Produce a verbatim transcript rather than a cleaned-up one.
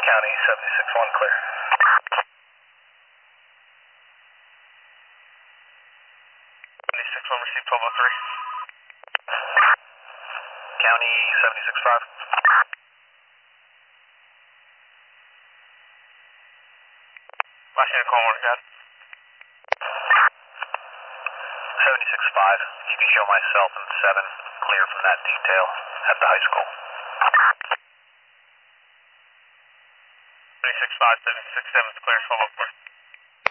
County seventy-six one clear. seventy-six one received twelve oh three. County seventy-six five. Washington call one again. seventy-six five. You can show myself and seven clear from that detail at the high school. seventy-six five, seventy-six seven is clear, twelve oh four.